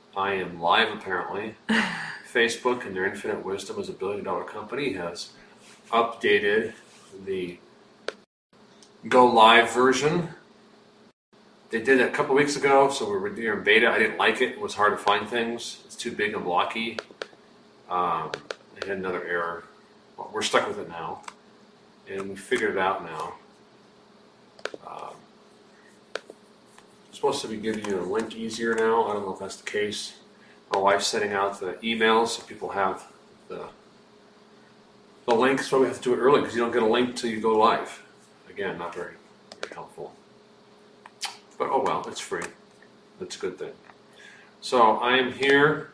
I am live apparently. Facebook, in their infinite wisdom as a billion-dollar company, has updated the Go Live version. They did it a couple weeks ago, so we were in beta. I didn't like it. It was hard to find things. It's too big and blocky. They had another error. Well, we're stuck with it now, and we figured it out now. It's supposed to be giving you a link easier now. I don't know if that's the case. My wife's sending out the emails so people have the link. That's why we have to do it early, because you don't get a link till you go live. Again, not very helpful. But oh well, it's free. That's a good thing. So I am here,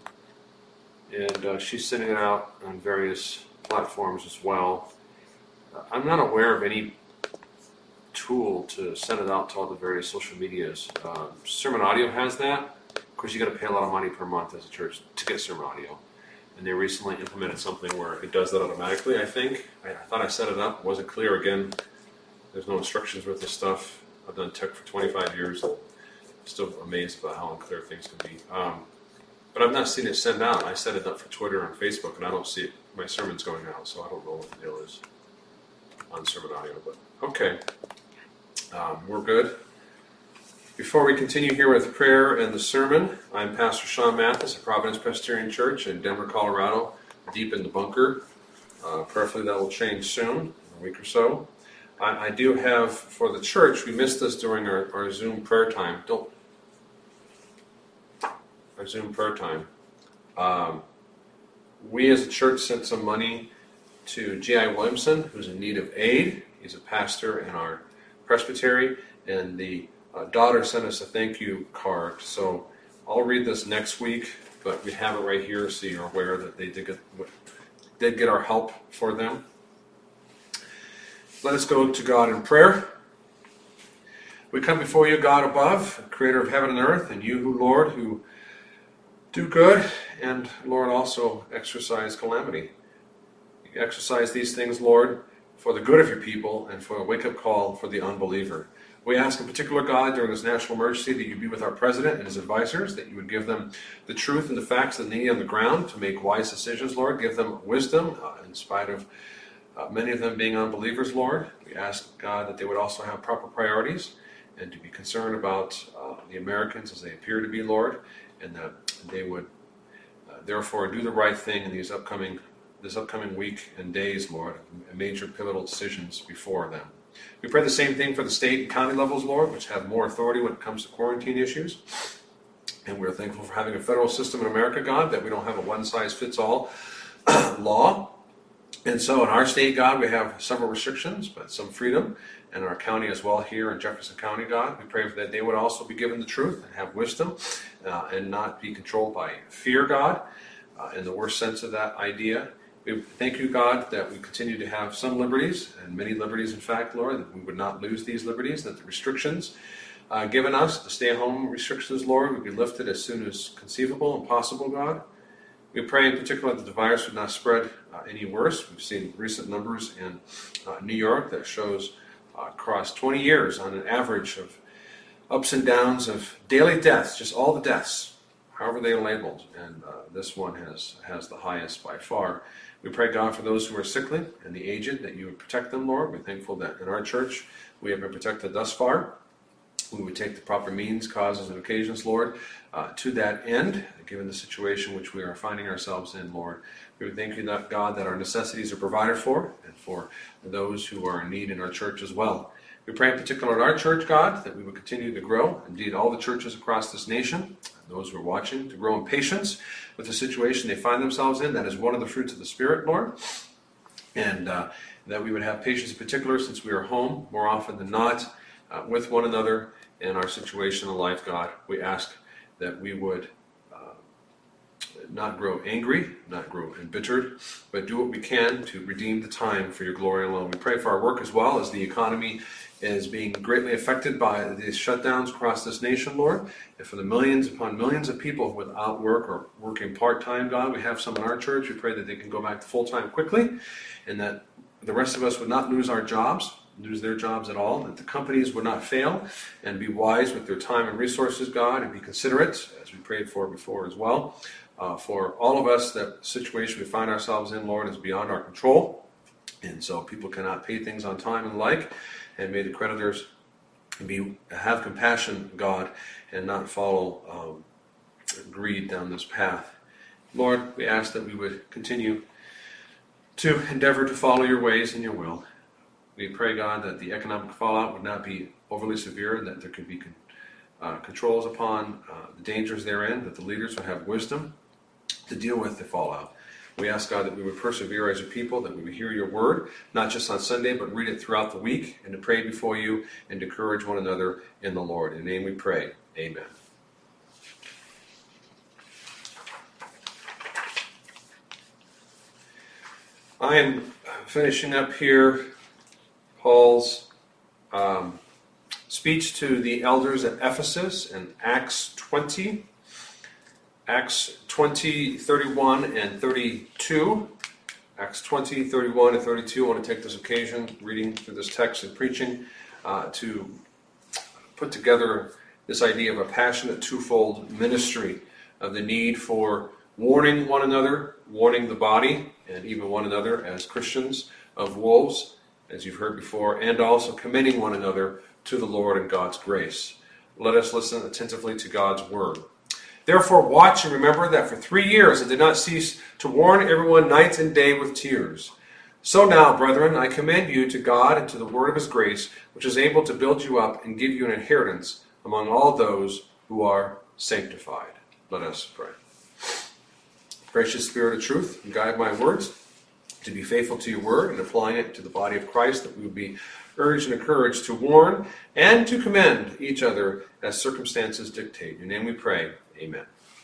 and she's sending it out on various platforms as well. I'm not aware of any tool to send it out to all the various social medias. Sermon Audio has that. Of course, you got to pay a lot of money per month as a church to get Sermon Audio. And they recently implemented something where it does that automatically, I think. I thought I set it up. It wasn't clear. Again, there's no instructions with this stuff. I've done tech for 25 years. I'm still amazed about how unclear things can be. But I've not seen it sent out. I set it up for Twitter and Facebook, and I don't see my sermons going out, so I don't know what the deal is on Sermon Audio. But okay, we're good. Before we continue here with prayer and the sermon, I'm Pastor Sean Mathis of Providence Presbyterian Church in Denver, Colorado, deep in the bunker. Prayerfully that will change soon, in a week or so. I do have, for the church, we missed this during our Zoom prayer time. Our Zoom prayer time. We as a church sent some money to J.I. Williamson, who's in need of aid. He's a pastor in our presbytery, and the daughter sent us a thank you card. So I'll read this next week, but we have it right here so you're aware that they did get our help for them. Let us go to God in prayer. We come before you, God above, creator of heaven and earth, and you, Lord, who do good, and Lord, also exercise calamity. You exercise these things, Lord, for the good of your people and for a wake-up call for the unbeliever. We ask in particular, God, during this national emergency, that you be with our president and his advisors, that you would give them the truth and the facts that they need on the ground to make wise decisions, Lord. Give them wisdom in spite of many of them being unbelievers, Lord. We ask, God, that they would also have proper priorities and to be concerned about the Americans as they appear to be, Lord, and that they would therefore do the right thing in this upcoming week and days, Lord, major pivotal decisions before them. We pray the same thing for the state and county levels, Lord, which have more authority when it comes to quarantine issues. And we're thankful for having a federal system in America, God, that we don't have a one-size-fits-all law. And so in our state, God, we have several restrictions, but some freedom. And our county as well here in Jefferson County, God, we pray that they would also be given the truth and have wisdom and not be controlled by fear, God, in the worst sense of that idea. We thank you, God, that we continue to have some liberties, and many liberties, in fact, Lord, that we would not lose these liberties, that the restrictions given us, the stay-at-home restrictions, Lord, would be lifted as soon as conceivable and possible, God. We pray in particular that the virus would not spread any worse. We've seen recent numbers in New York that shows across 20 years on an average of ups and downs of daily deaths, just all the deaths, however they are labeled, and this one has the highest by far. We pray, God, for those who are sickly and the aged, that you would protect them, Lord. We're thankful that in our church we have been protected thus far. We would take the proper means, causes, and occasions, Lord, to that end, given the situation which we are finding ourselves in, Lord. We would thank you, God, that our necessities are provided for, and for those who are in need in our church as well. We pray in particular in our church, God, that we would continue to grow. Indeed, all the churches across this nation, those who are watching, to grow in patience with the situation they find themselves in. That is one of the fruits of the Spirit, Lord. And that we would have patience in particular since we are home more often than not with one another in our situation in life, God. We ask that we would not grow angry, not grow embittered, but do what we can to redeem the time for your glory alone. We pray for our work as well, as the economy is being greatly affected by these shutdowns across this nation, Lord. And for the millions upon millions of people without work or working part-time, God, we have some in our church. We pray that they can go back to full-time quickly, and that the rest of us would not lose our jobs, lose their jobs at all, that the companies would not fail, and be wise with their time and resources, God, and be considerate, as we prayed for before as well. For all of us, that situation we find ourselves in, Lord, is beyond our control, and so people cannot pay things on time and the like, and may the creditors have compassion, God, and not follow greed down this path. Lord, we ask that we would continue to endeavor to follow your ways and your will. We pray, God, that the economic fallout would not be overly severe, that there could be controls upon the dangers therein, that the leaders would have wisdom to deal with the fallout. We ask, God, that we would persevere as a people, that we would hear your word, not just on Sunday, but read it throughout the week, and to pray before you, and to encourage one another in the Lord. In your name we pray. Amen. I am finishing up here Paul's speech to the elders at Ephesus in Acts 20. Acts 20, 31 and 32. Acts 20, 31 and 32. I want to take this occasion, reading through this text and preaching, to put together this idea of a passionate twofold ministry, of the need for warning one another, warning the body, and even one another as Christians of wolves, as you've heard before, and also commending one another to the Lord and God's grace. Let us listen attentively to God's word. Therefore watch and remember that for 3 years I did not cease to warn everyone night and day with tears. So now, brethren, I commend you to God and to the word of his grace, which is able to build you up and give you an inheritance among all those who are sanctified. Let us pray. Gracious Spirit of truth, guide my words to be faithful to your word and applying it to the body of Christ, that we would be urged and encouraged to warn and to commend each other as circumstances dictate. In your name we pray. Amen.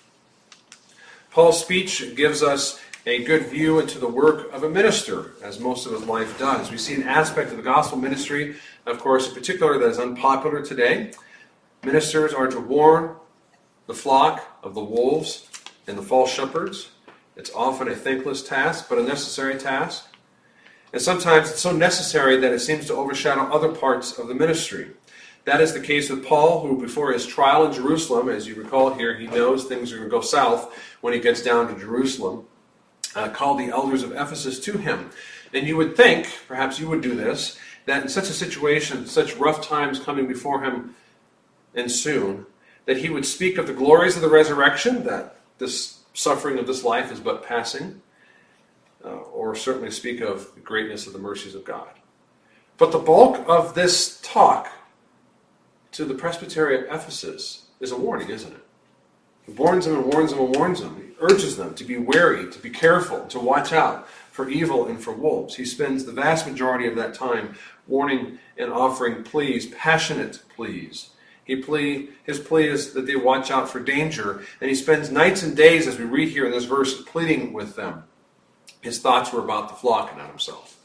Paul's speech gives us a good view into the work of a minister, as most of his life does. We see an aspect of the gospel ministry, of course, in particular, that is unpopular today. Ministers are to warn the flock of the wolves and the false shepherds. It's often a thankless task, but a necessary task. And sometimes it's so necessary that it seems to overshadow other parts of the ministry. That is the case with Paul, who before his trial in Jerusalem, as you recall here, he knows things are going to go south when he gets down to Jerusalem, called the elders of Ephesus to him. And you would think, perhaps you would do this, that in such a situation, such rough times coming before him and soon, that he would speak of the glories of the resurrection, that this suffering of this life is but passing, or certainly speak of the greatness of the mercies of God. But the bulk of this talk to the presbytery of Ephesus is a warning, isn't it? He warns them and warns them and warns them. He urges them to be wary, to be careful, to watch out for evil and for wolves. He spends the vast majority of that time warning and offering pleas, passionate pleas. His plea is that they watch out for danger, and he spends nights and days, as we read here in this verse, pleading with them. His thoughts were about the flock and not himself.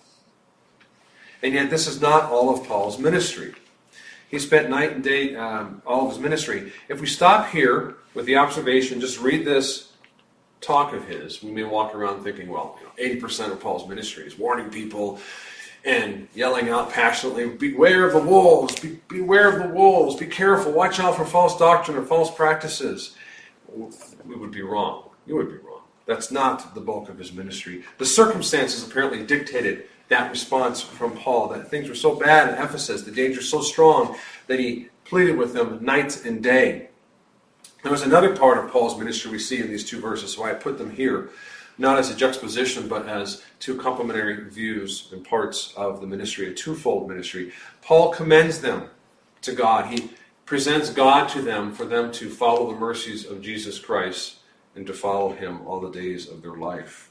And yet this is not all of Paul's ministry. He spent night and day, all of his ministry. If we stop here with the observation, just read this talk of his, we may walk around thinking, well, 80% of Paul's ministry is warning people and yelling out passionately, beware of the wolves, beware of the wolves, be careful, watch out for false doctrine or false practices. We would be wrong. You would be wrong. That's not the bulk of his ministry. The circumstances apparently dictated that response from Paul, that things were so bad in Ephesus, the danger so strong, that he pleaded with them night and day. There was another part of Paul's ministry we see in these two verses, so I put them here, not as a juxtaposition, but as two complementary views and parts of the ministry, a twofold ministry. Paul commends them to God. He presents God to them for them to follow the mercies of Jesus Christ and to follow him all the days of their life.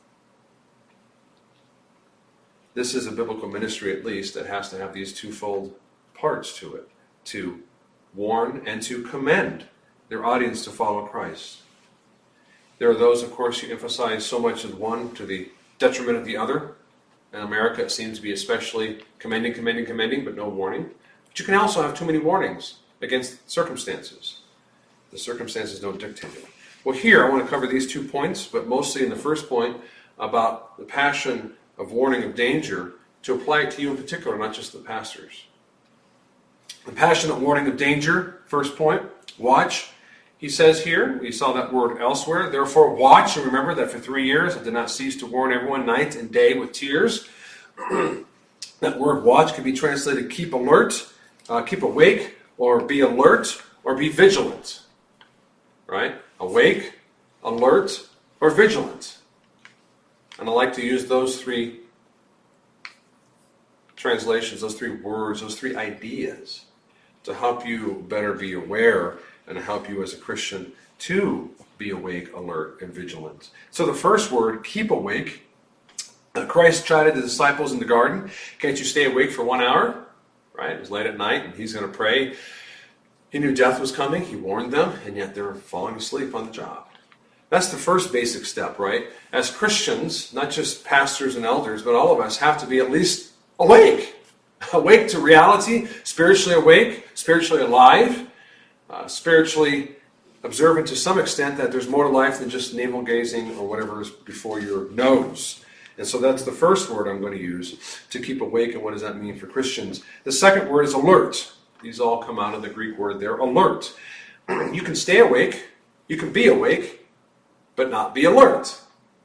This is a biblical ministry, at least, that has to have these twofold parts to it, to warn and to commend their audience to follow Christ. There are those, of course, who emphasize so much of one to the detriment of the other. In America, it seems to be especially commending, but no warning. But you can also have too many warnings against circumstances. The circumstances don't dictate it. Well, here I want to cover these 2 points, but mostly in the first point about the passion of warning of danger to apply it to you in particular, not just the pastors. The passionate warning of danger, first point, watch. He says here, we saw that word elsewhere, therefore watch, and remember that for 3 years I did not cease to warn everyone night and day with tears. That word watch can be translated keep alert, keep awake, or be alert, or be vigilant. Right? Awake, alert, or vigilant. And I like to use those three translations, those three words, those three ideas to help you better be aware and to help you as a Christian to be awake, alert, and vigilant. So the first word, keep awake. Christ chided the disciples in the garden. Can't you stay awake for 1 hour? Right? It was late at night and he's going to pray. He knew death was coming. He warned them, and yet they're falling asleep on the job. That's the first basic step, right? As Christians, not just pastors and elders, but all of us have to be at least awake. Awake to reality, spiritually awake, spiritually alive, spiritually observant to some extent that there's more to life than just navel gazing or whatever is before your nose. And so that's the first word I'm going to use to keep awake, and what does that mean for Christians? The second word is alert. These all come out of the Greek word there, alert. You can stay awake, you can be awake, but not be alert.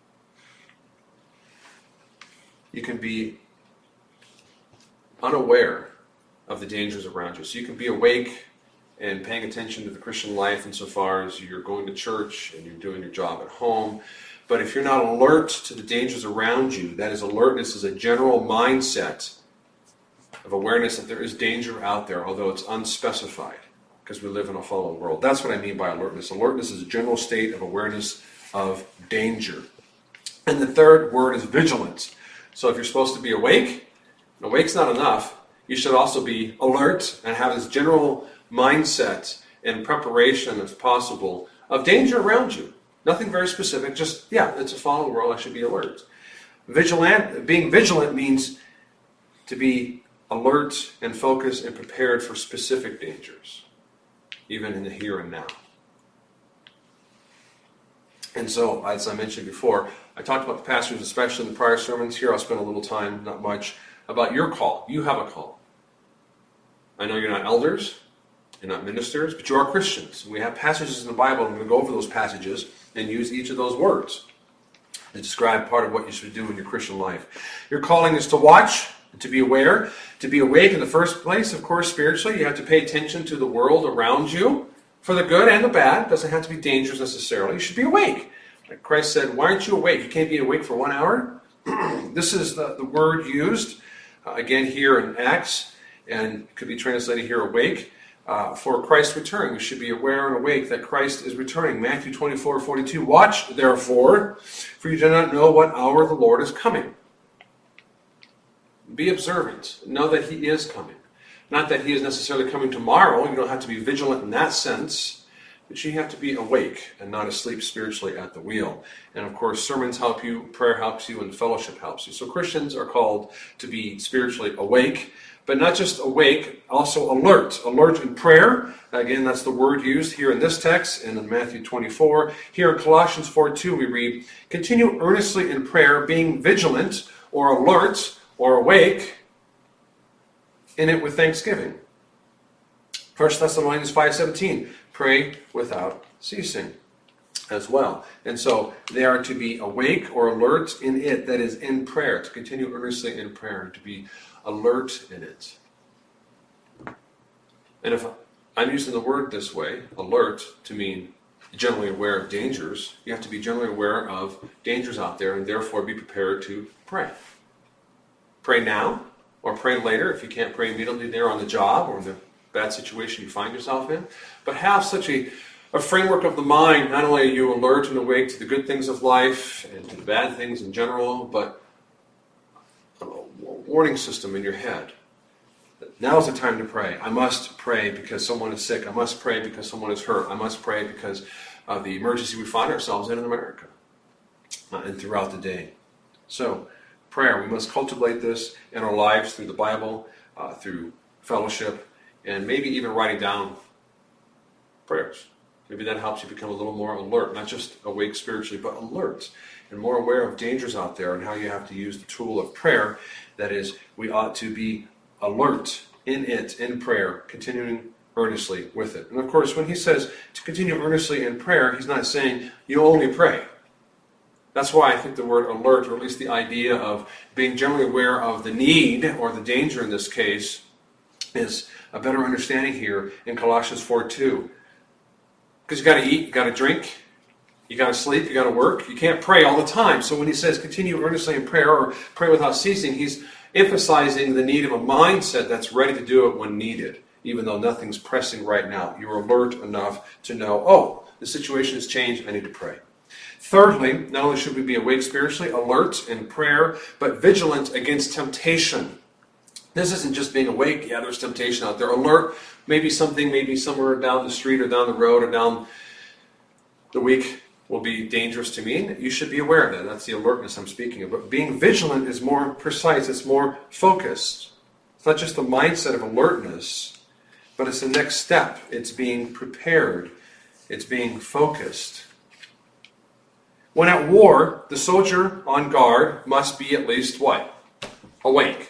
You can be unaware of the dangers around you. So you can be awake and paying attention to the Christian life insofar as you're going to church and you're doing your job at home. But if you're not alert to the dangers around you, that is, alertness is a general mindset of awareness that there is danger out there, although it's unspecified, because we live in a fallen world. That's what I mean by alertness. Alertness is a general state of awareness of danger. And the third word is vigilance. So if you're supposed to be awake, and awake's not enough, you should also be alert and have this general mindset and preparation, if possible, of danger around you. Nothing very specific, just, it's a fallen world, I should be alert. Being vigilant means to be alert and focused and prepared for specific dangers, even in the here and now. And so, as I mentioned before, I talked about the pastors, especially in the prior sermons. Here I'll spend a little time, not much, about your call. You have a call. I know you're not elders, you're not ministers, but you are Christians. We have passages in the Bible, and we're going to go over those passages and use each of those words to describe part of what you should do in your Christian life. Your calling is to watch, to be aware, to be awake in the first place. Of course, spiritually, you have to pay attention to the world around you, for the good and the bad. It doesn't have to be dangerous necessarily. You should be awake. Like Christ said, why aren't you awake? You can't be awake for 1 hour? This is the word used, again here in Acts, and it could be translated here, awake. For Christ's return, we should be aware and awake that Christ is returning. Matthew 24:42. Watch, therefore, for you do not know what hour the Lord is coming. Be observant. Know that He is coming. Not that He is necessarily coming tomorrow. You don't have to be vigilant in that sense. But you have to be awake and not asleep spiritually at the wheel. And of course, sermons help you, prayer helps you, and fellowship helps you. So Christians are called to be spiritually awake. But not just awake, also alert. Alert in prayer. Again, that's the word used here in this text and in Matthew 24. Here in Colossians 4:2 we read, continue earnestly in prayer, being vigilant or alert or awake in it with thanksgiving. 1 Thessalonians 5:17, pray without ceasing as well. And so they are to be awake or alert in it, that is in prayer, to continue earnestly in prayer, to be alert in it. And if I'm using the word this way, alert, to mean generally aware of dangers, you have to be generally aware of dangers out there and therefore be prepared to pray. Pray now or pray later if you can't pray immediately there on the job or in the bad situation you find yourself in. But have such a framework of the mind. Not only are you alert and awake to the good things of life and to the bad things in general, but a warning system in your head. Now's the time to pray. I must pray because someone is sick. I must pray because someone is hurt. I must pray because of the emergency we find ourselves in America and throughout the day. So, prayer. We must cultivate this in our lives through the Bible, through fellowship, and maybe even writing down prayers. Maybe that helps you become a little more alert, not just awake spiritually, but alert and more aware of dangers out there and how you have to use the tool of prayer. That is, we ought to be alert in prayer, continuing earnestly with it. And of course, when he says to continue earnestly in prayer, he's not saying you only pray. That's why I think the word alert, or at least the idea of being generally aware of the need, or the danger in this case, is a better understanding here in Colossians 4:2. Because you got to eat, you got to drink, you got to sleep, you got to work. You can't pray all the time. So when he says continue earnestly in prayer, or pray without ceasing, he's emphasizing the need of a mindset that's ready to do it when needed, even though nothing's pressing right now. You're alert enough to know, oh, the situation has changed, I need to pray. Thirdly, not only should we be awake spiritually, alert in prayer, but vigilant against temptation. This isn't just being awake. Yeah, there's temptation out there. Alert, maybe somewhere down the street or down the road or down the week will be dangerous to me. You should be aware of that. That's the alertness I'm speaking of. But being vigilant is more precise. It's more focused. It's not just the mindset of alertness, but it's the next step. It's being prepared. It's being focused. When at war, the soldier on guard must be at least what? Awake.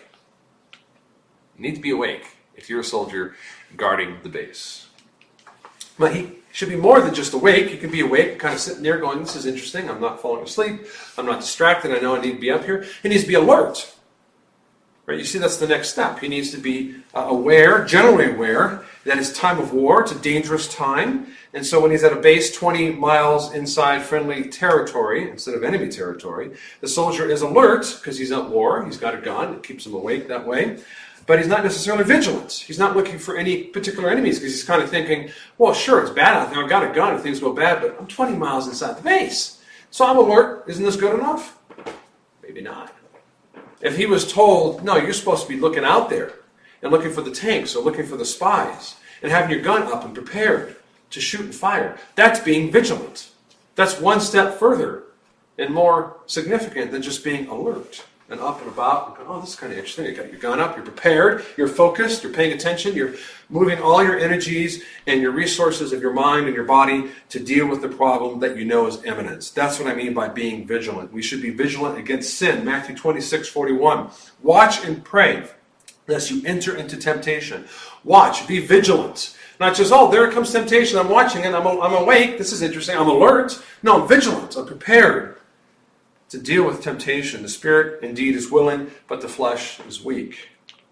You need to be awake if you're a soldier guarding the base. But he should be more than just awake. He can be awake, kind of sitting there going, this is interesting. I'm not falling asleep. I'm not distracted. I know I need to be up here. He needs to be alert. Right? You see, that's the next step. He needs to be aware, generally aware, that it's time of war. It's a dangerous time. And so when he's at a base 20 miles inside friendly territory instead of enemy territory, the soldier is alert because he's at war. He's got a gun. It keeps him awake that way. But he's not necessarily vigilant. He's not looking for any particular enemies because he's kind of thinking, well, sure, it's bad out there. I've got a gun if things go bad, but I'm 20 miles inside the base. So I'm alert. Isn't this good enough? Maybe not. If he was told, no, you're supposed to be looking out there and looking for the tanks or looking for the spies and having your gun up and prepared to shoot and fire, that's being vigilant. That's one step further and more significant than just being alert and up and about and going, oh, this is kind of interesting. You got your gun up, you're prepared, you're focused, you're paying attention, you're moving all your energies and your resources of your mind and your body to deal with the problem that you know is imminent. That's what I mean by being vigilant. We should be vigilant against sin. Matthew 26:41. Watch and pray lest you enter into temptation. Watch, be vigilant. Not just, oh, there comes temptation, I'm watching it, I'm awake, this is interesting, I'm alert. No, I'm vigilant, I'm prepared to deal with temptation. The spirit indeed is willing, but the flesh is weak.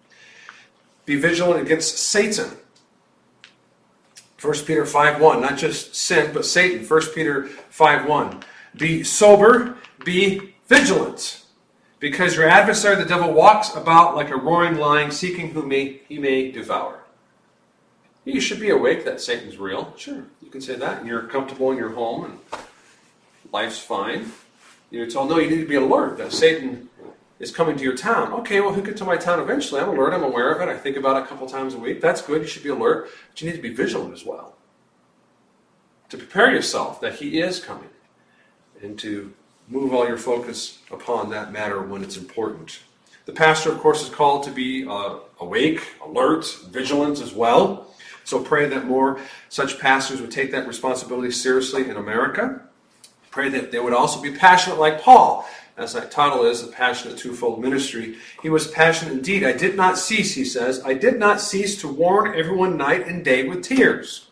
Be vigilant against Satan. 1 Peter 5:1, not just sin, but Satan. 1 Peter 5:1. Be sober, be vigilant, because your adversary, the devil, walks about like a roaring lion, seeking whom he may devour. You should be awake that Satan's real. Sure, you can say that. And you're comfortable in your home and life's fine. You're told, no, you need to be alert that Satan is coming to your town. Okay, well, he'll get to my town eventually. I'm alert. I'm aware of it. I think about it a couple times a week. That's good. You should be alert. But you need to be vigilant as well. To prepare yourself that he is coming. And to move all your focus upon that matter when it's important. The pastor, of course, is called to be awake, alert, vigilant as well. So pray that more such pastors would take that responsibility seriously in America. Pray that they would also be passionate like Paul. As that title is, a passionate twofold ministry. He was passionate indeed. I did not cease, he says, I did not cease to warn everyone night and day with tears.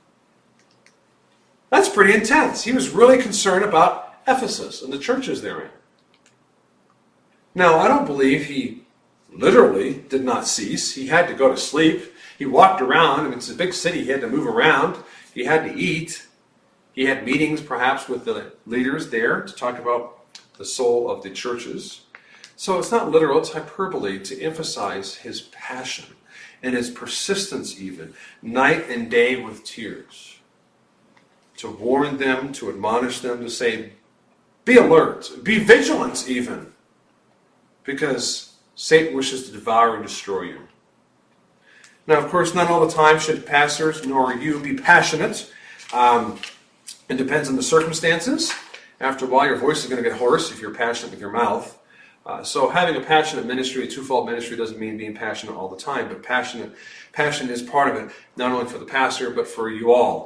That's pretty intense. He was really concerned about Ephesus and the churches therein. Now, I don't believe he literally did not cease. He had to go to sleep. He walked around. I mean, it's a big city. He had to move around. He had to eat. He had meetings perhaps with the leaders there to talk about the soul of the churches. So it's not literal, it's hyperbole to emphasize his passion and his persistence even, night and day with tears. To warn them, to admonish them, to say, be alert, be vigilant even, because Satan wishes to devour and destroy you. Now, of course, not all the time should pastors nor you be passionate. It depends on the circumstances. After a while, your voice is going to get hoarse if you're passionate with your mouth. So having a passionate ministry, a twofold ministry, doesn't mean being passionate all the time. But passion is part of it, not only for the pastor, but for you all.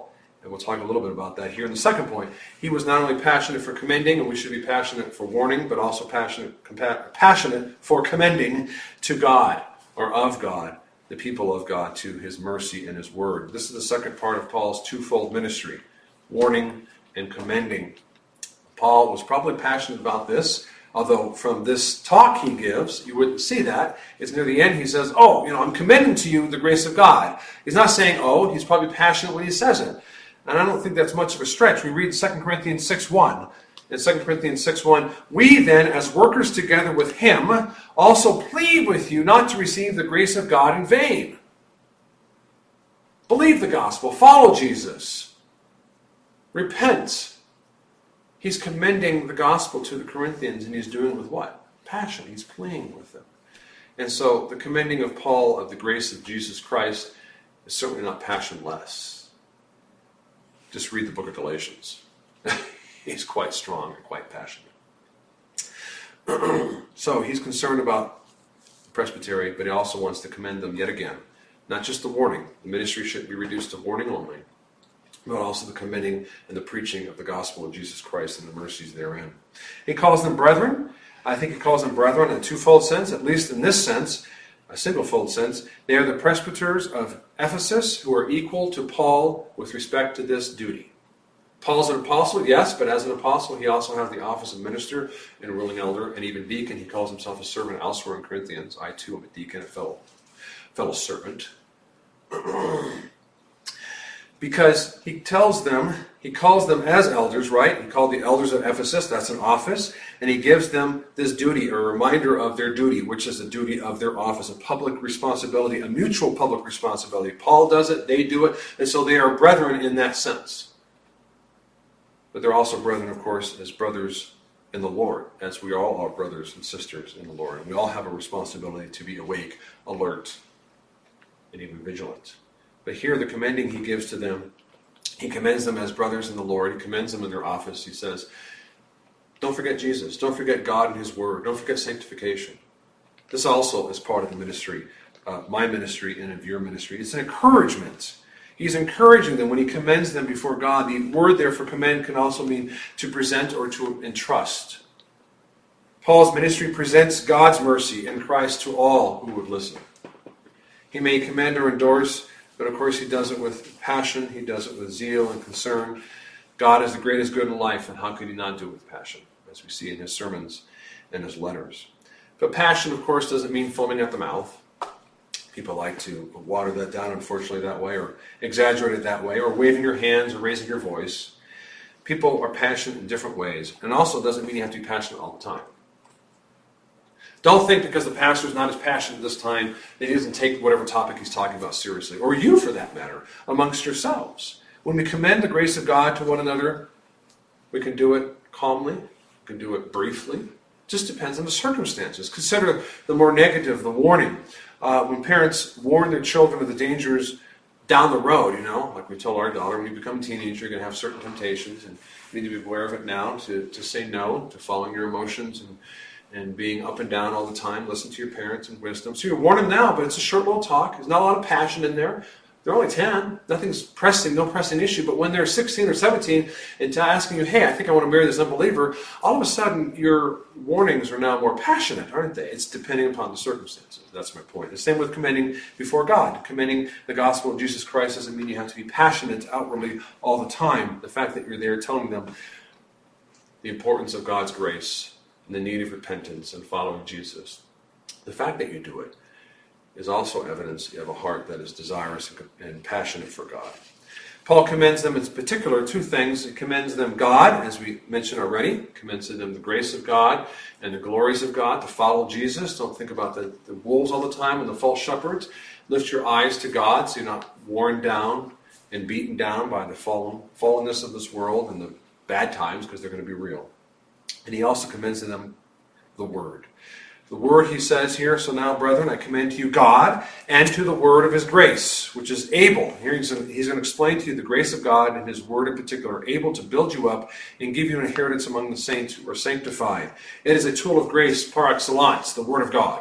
And we'll talk a little bit about that here in the second point. He was not only passionate for commending, and we should be passionate for warning, but also passionate for commending to God, or of God, the people of God, to his mercy and his word. This is the second part of Paul's twofold ministry, warning and commending. Paul was probably passionate about this, although from this talk he gives, you wouldn't see that. It's near the end he says, I'm commending to you the grace of God. He's not saying, he's probably passionate when he says it. And I don't think that's much of a stretch. We read 2 Corinthians 6:1. In 2 Corinthians 6:1, we then, as workers together with him, also plead with you not to receive the grace of God in vain. Believe the gospel. Follow Jesus. Repent. He's commending the gospel to the Corinthians, and he's doing it with what? Passion. He's pleading with them. And so the commending of Paul of the grace of Jesus Christ is certainly not passionless. Just read the book of Galatians. He's quite strong and quite passionate. So he's concerned about the presbytery, but he also wants to commend them yet again. Not just the warning. The ministry shouldn't be reduced to warning only, but also the commending and the preaching of the gospel of Jesus Christ and the mercies therein. He calls them brethren. I think he calls them brethren in a twofold sense, at least in this sense, a singlefold sense. They are the presbyters of Ephesus who are equal to Paul with respect to this duty. Paul's an apostle, yes, but as an apostle, he also has the office of minister and ruling elder and even deacon. He calls himself a servant elsewhere in Corinthians. I too am a deacon, a fellow servant. Because he calls them as elders, right? He called the elders of Ephesus, that's an office, and he gives them this duty, a reminder of their duty, which is the duty of their office, a public responsibility, a mutual public responsibility. Paul does it, they do it, and so they are brethren in that sense. But they're also brethren, of course, as brothers in the Lord, as we all are brothers and sisters in the Lord. And we all have a responsibility to be awake, alert, and even vigilant. But here, the commending he gives to them, he commends them as brothers in the Lord. He commends them in their office. He says, don't forget Jesus. Don't forget God and his word. Don't forget sanctification. This also is part of the ministry, my ministry and of your ministry. It's an encouragement. He's encouraging them when he commends them before God. The word there for commend can also mean to present or to entrust. Paul's ministry presents God's mercy in Christ to all who would listen. He may commend or endorse, but of course he does it with passion, he does it with zeal and concern. God is the greatest good in life, and how could he not do it with passion, as we see in his sermons and his letters. But passion, of course, doesn't mean foaming at the mouth. People like to water that down, unfortunately, that way, or exaggerate it that way, or waving your hands or raising your voice. People are passionate in different ways, and also doesn't mean you have to be passionate all the time. Don't think because the pastor's not as passionate this time that he doesn't take whatever topic he's talking about seriously, or you for that matter, amongst yourselves. When we commend the grace of God to one another, we can do it calmly, we can do it briefly. It just depends on the circumstances. Consider the more negative, the warning. When parents warn their children of the dangers down the road, like we told our daughter, when you become a teenager, you're going to have certain temptations, and you need to be aware of it now, to say no, to following your emotions, and being up and down all the time. Listen to your parents and wisdom. So you warn them now, but it's a short little talk. There's not a lot of passion in there. They're only 10. Nothing's pressing, no pressing issue. But when they're 16 or 17 and asking you, hey, I think I want to marry this unbeliever, all of a sudden your warnings are now more passionate, aren't they? It's depending upon the circumstances. That's my point. The same with commending before God. Commending the gospel of Jesus Christ doesn't mean you have to be passionate outwardly all the time. The fact that you're there telling them the importance of God's grace and the need of repentance and following Jesus. The fact that you do it is also evidence you have a heart that is desirous and passionate for God. Paul commends them in particular two things. He commends them God, as we mentioned already. He commends them the grace of God and the glories of God, to follow Jesus. Don't think about the wolves all the time and the false shepherds. Lift your eyes to God so you're not worn down and beaten down by the fallenness of this world and the bad times, because they're going to be real. And he also commends to them the Word. The Word, he says here, so now, brethren, I commend to you God and to the Word of his grace, which is able. Here he's going to explain to you the grace of God and his Word in particular, able to build you up and give you an inheritance among the saints who are sanctified. It is a tool of grace par excellence, the Word of God.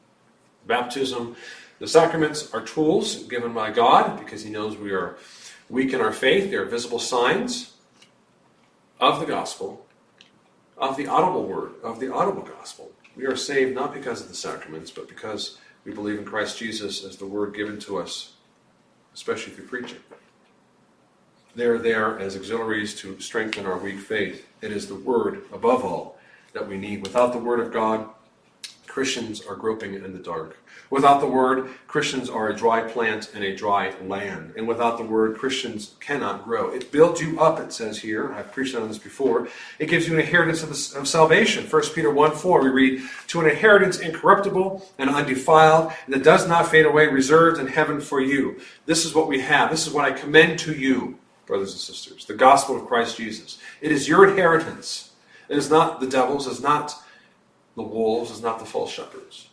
Baptism, the sacraments are tools given by God because he knows we weak in our faith. They are visible signs of the gospel, of the audible word, of the audible gospel. We are saved not because of the sacraments, but because we believe in Christ Jesus as the word given to us, especially through preaching. They are there as auxiliaries to strengthen our weak faith. It is the word, above all, that we need. Without the word of God, Christians are groping in the dark. Without the word, Christians are a dry plant in a dry land. And without the word, Christians cannot grow. It builds you up, it says here. I've preached on this before. It gives you an inheritance of salvation. 1 Peter 1:4, we read, to an inheritance incorruptible and undefiled, and that does not fade away, reserved in heaven for you. This is what we have. This is what I commend to you, brothers and sisters, the gospel of Christ Jesus. It is your inheritance. It is not the devil's, it is not the wolves, it is not the false shepherds.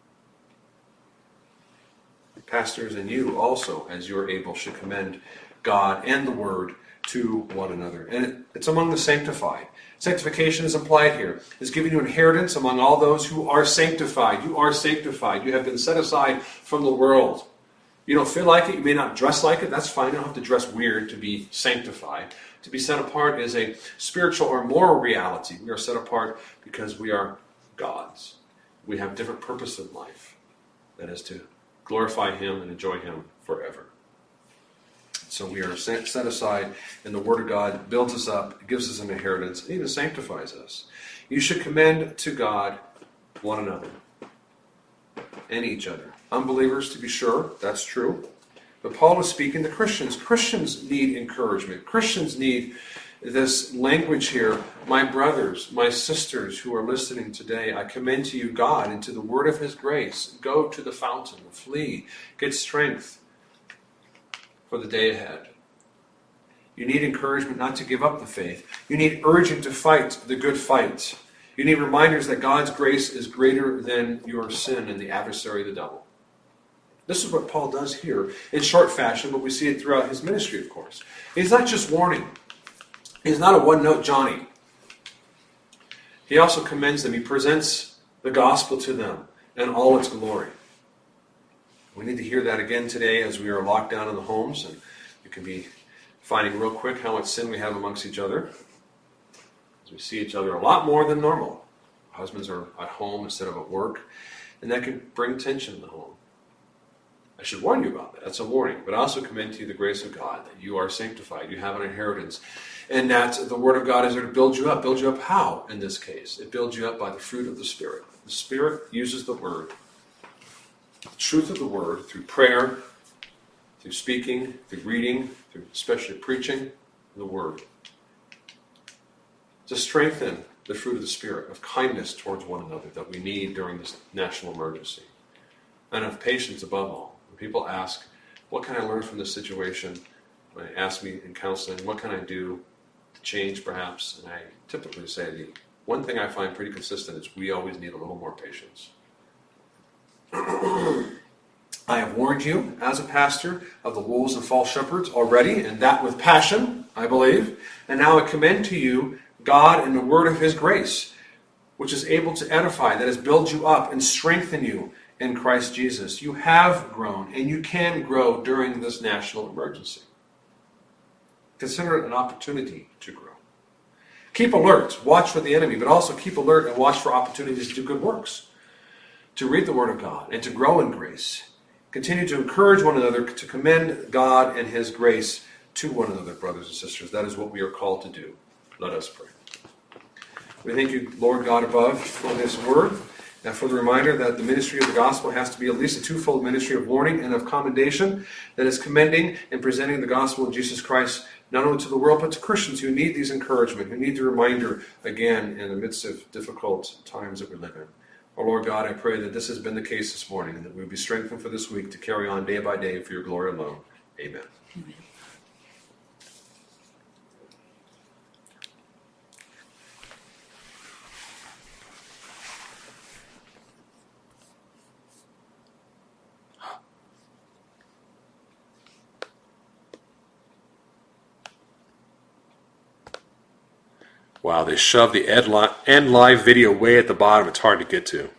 Pastors and you also, as you're able, should commend God and the Word to one another. And it's among the sanctified. Sanctification is implied here. It's giving you inheritance among all those who are sanctified. You are sanctified. You have been set aside from the world. You don't feel like it. You may not dress like it. That's fine. You don't have to dress weird to be sanctified. To be set apart is a spiritual or moral reality. We are set apart because we are God's. We have different purpose in life. That is to glorify Him and enjoy Him forever. So we are set aside, and the Word of God builds us up, gives us an inheritance, and even sanctifies us. You should commend to God one another and each other. Unbelievers, to be sure, that's true. But Paul is speaking to Christians. Christians need encouragement. Christians need this language here. My brothers, my sisters who are listening today, I commend to you God and to the word of His grace. Go to the fountain, flee, get strength for the day ahead. You need encouragement not to give up the faith. You need urging to fight the good fight. You need reminders that God's grace is greater than your sin and the adversary, the devil. This is what Paul does here in short fashion, but we see it throughout his ministry, of course. He's not just warning. He's not a one-note Johnny. He also commends them. He presents the gospel to them in all its glory. We need to hear that again today as we are locked down in the homes, and you can be finding real quick how much sin we have amongst each other. As we see each other a lot more than normal. Husbands are at home instead of at work, and that can bring tension in the home. I should warn you about that. That's a warning. But I also commend to you the grace of God, that you are sanctified, you have an inheritance, and that the Word of God is there to build you up. Build you up how, in this case? It builds you up by the fruit of the Spirit. The Spirit uses the Word, the truth of the Word, through prayer, through speaking, through reading, through especially preaching the Word, to strengthen the fruit of the Spirit, of kindness towards one another that we need during this national emergency, and of patience above all. When people ask, what can I learn from this situation? When they ask me in counseling, what can I do to change perhaps? And I typically say the one thing I find pretty consistent is we always need a little more patience. I have warned you as a pastor of the wolves and false shepherds already, and that with passion, I believe. And now I commend to you God and the word of His grace, which is able to edify, that is, build you up and strengthen you in Christ Jesus. You have grown, and you can grow during this national emergency. Consider it an opportunity to grow. Keep alert, watch for the enemy, but also keep alert and watch for opportunities to do good works, to read the Word of God, and to grow in grace. Continue to encourage one another, to commend God and His grace to one another, brothers and sisters. That is what we are called to do. Let us pray. We thank you, Lord God above, for this word, and for the reminder that the ministry of the gospel has to be at least a twofold ministry of warning and of commendation, that is commending and presenting the gospel of Jesus Christ not only to the world, but to Christians who need these encouragement, who need the reminder again in the midst of difficult times that we live in. Oh Lord God, I pray that this has been the case this morning, and that we will be strengthened for this week to carry on day by day for your glory alone. Amen. Amen. Wow, they shoved the end live video way at the bottom. It's hard to get to.